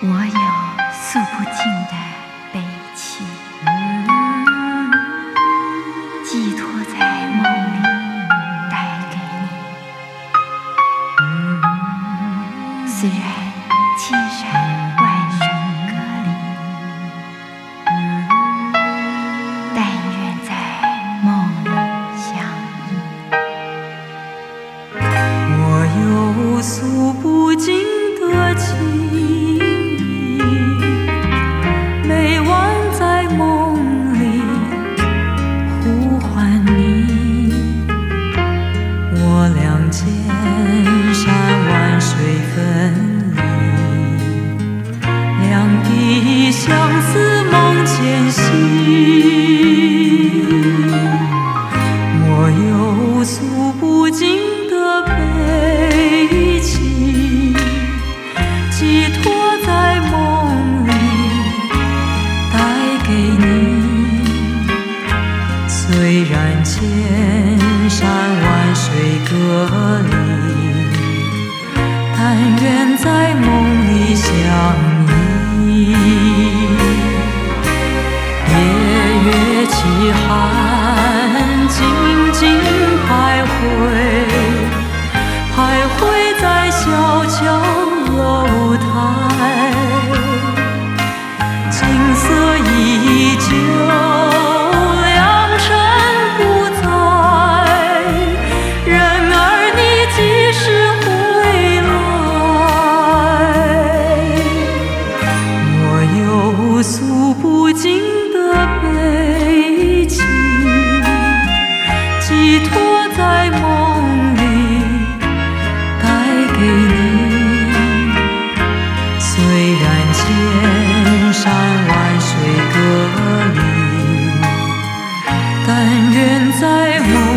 我有诉不尽的悲戚，寄托在梦里带给你。虽然千山万水隔离，但愿在梦里相依。 我有诉不尽的情，每晚在梦里呼唤你。我俩千山万水分离，两地相思梦前行。我有诉不尽的悲戚，寄托在梦里带给你。虽然千山万水隔离，但愿在梦里相依。夜月凄寒，静静徘徊，徘徊在小桥楼台，景色依旧，良辰不在，人儿你几时回来？我有诉不尽的悲戚，寄托在梦里带给你。虽然千山万水隔离，但愿在梦